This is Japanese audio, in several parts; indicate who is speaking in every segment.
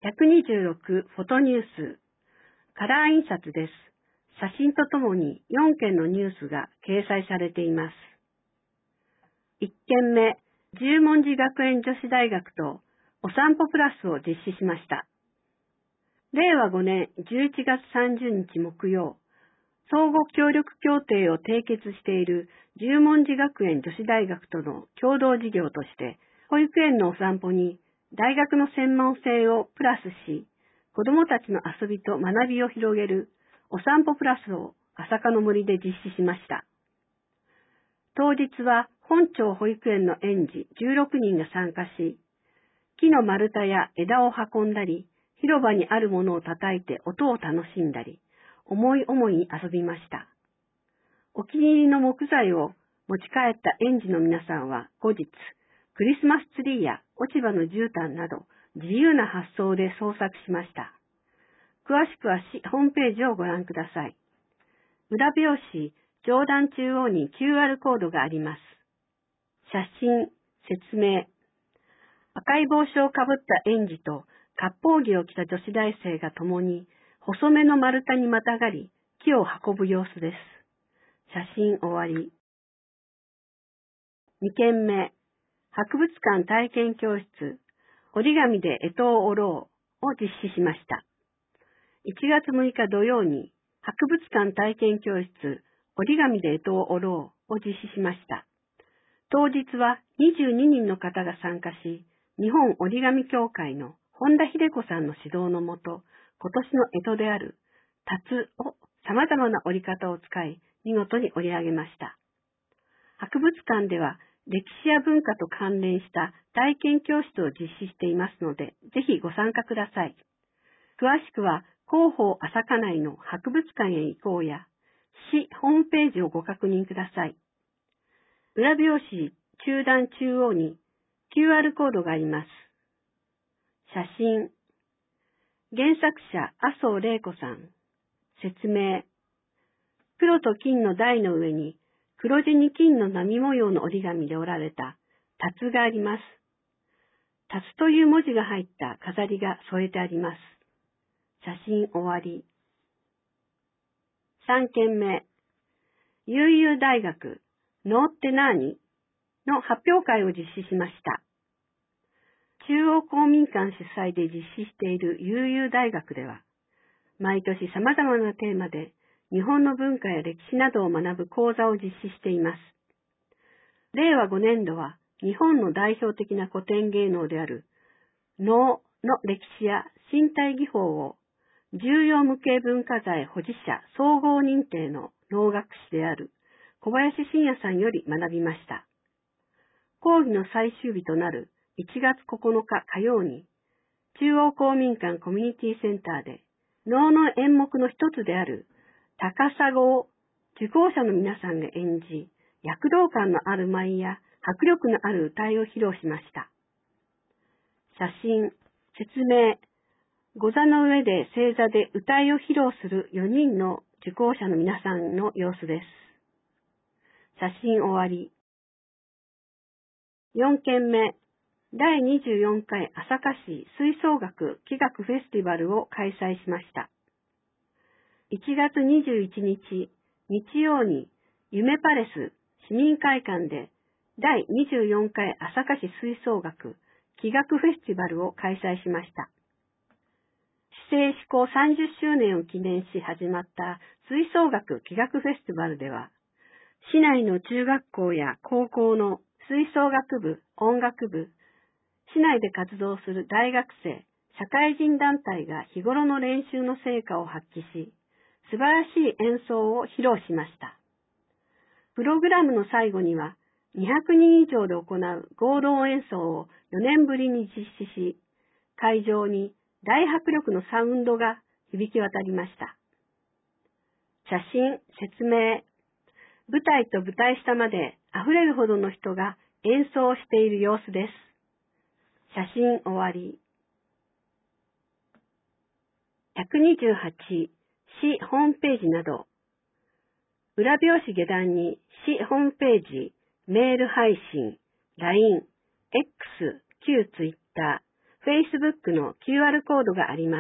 Speaker 1: 126フォトニュースカラー印刷です。写真とともに4件のニュースが掲載されています。1件目、十文字学園女子大学とお散歩プラスを実施しました。令和5年11月30日木曜、相互協力協定を締結している十文字学園女子大学との共同事業として、保育園のお散歩に大学の専門性をプラスし、子どもたちの遊びと学びを広げるお散歩プラスを朝霞の森で実施しました。当日は本町保育園の園児16人が参加し、木の丸太や枝を運んだり、広場にあるものを叩いて音を楽しんだり、思い思いに遊びました。お気に入りの木材を持ち帰った園児の皆さんは後日、クリスマスツリーや落ち葉の絨毯など自由な発想で創作しました。詳しくは市ホームページをご覧ください。裏表紙、上段中央に QR コードがあります。写真、説明。赤い帽子をかぶった園児と割烹着を着た女子大生が共に細めの丸太にまたがり木を運ぶ様子です。写真終わり。2件目、博物館体験教室、折り紙で干支を折ろうを実施しました。1月6日土曜に博物館体験教室、折り紙で干支を折ろうを実施しました。当日は22人の方が参加し、日本折り紙協会の本田秀子さんの指導のもと、今年の干支である、辰を様々な折り方を使い、見事に折り上げました。博物館では、歴史や文化と関連した体験教室を実施していますので、ぜひご参加ください。詳しくは、広報朝霞内の博物館へ行こうや、市ホームページをご確認ください。裏表紙中段中央に QR コードがあります。写真。原作者麻生玲子さん。説明。黒と金の台の上に黒地に金の波模様の折り紙で折られた辰があります。辰という文字が入った飾りが添えてあります。写真終わり。3件目。悠々大学、能って何？の発表会を実施しました。中央公民館主催で実施している悠々大学では、毎年様々なテーマで日本の文化や歴史などを学ぶ講座を実施しています。令和5年度は日本の代表的な古典芸能である能の歴史や身体技法を重要無形文化財保持者総合認定の能楽師である小林信也さんより学びました。講義の最終日となる1月9日火曜に中央公民館コミュニティセンターで能の演目の一つである高砂を受講者の皆さんが演じ、躍動感のある舞や迫力のある歌いを披露しました。写真、説明、御座の上で正座で歌いを披露する4人の受講者の皆さんの様子です。写真終わり。4件目、第24回朝霞市吹奏楽器楽フェスティバルを開催しました。1月21日、日曜に夢パレス市民会館で第24回朝霞市吹奏楽器楽フェスティバルを開催しました。市政施行30周年を記念し始まった吹奏楽器楽フェスティバルでは、市内の中学校や高校の吹奏楽部、音楽部、市内で活動する大学生、社会人団体が日頃の練習の成果を発揮し、素晴らしい演奏を披露しました。プログラムの最後には、200人以上で行う合同演奏を4年ぶりに実施し、会場に大迫力のサウンドが響き渡りました。写真、説明。舞台と舞台下まで溢れるほどの人が演奏している様子です。写真終わり。128、市ホームページなど、裏表紙下段に市ホームページ、メール配信、LINE、X、旧 Twitter、 Facebook の QR コードがあります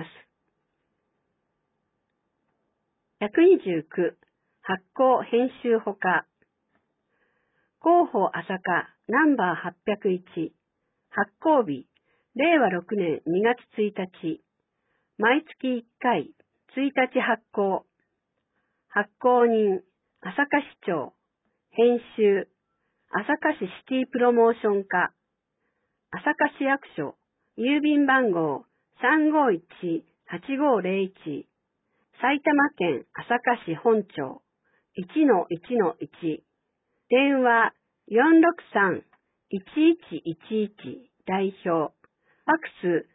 Speaker 1: 。129、発行編集ほか。広報朝霞ナンバー801、発行日、令和6年2月1日、毎月1回、1日発行。発行人、朝霞市長、編集、朝霞市シティプロモーション課、朝霞市役所、郵便番号351-8501、埼玉県朝霞市本町 1-1-1、電話463-1111代表、ファックス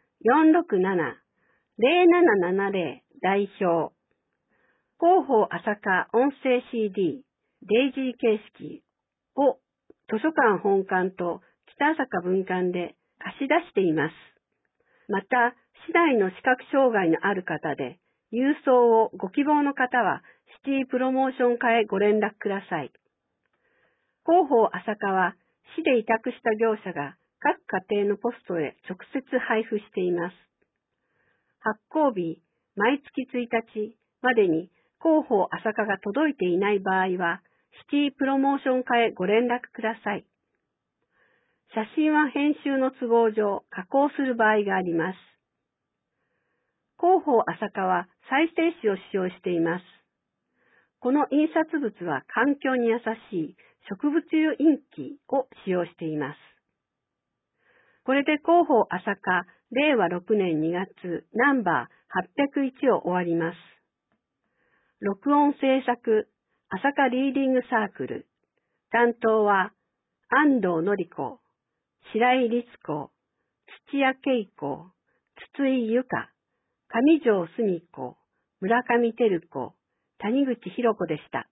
Speaker 1: 467-0770代表、広報朝霞音声 CD、デイジー形式を図書館本館と北朝霞分館で貸し出しています。また、市内の視覚障害のある方で、郵送をご希望の方はシティプロモーション課へご連絡ください。広報朝霞は市で委託した業者が各家庭のポストへ直接配布しています。発行日、毎月1日までに広報朝霞が届いていない場合は、シティプロモーション課へご連絡ください。写真は編集の都合上加工する場合があります。広報朝霞は再生紙を使用しています。この印刷物は環境に優しい植物油インキを使用しています。これで広報朝霞令和6年2月ナンバー801を終わります。録音制作朝霞リーディングサークル。担当は安藤典子、白井律子、土屋恵子、筒井由香、上条澄子、村上照子、谷口博子でした。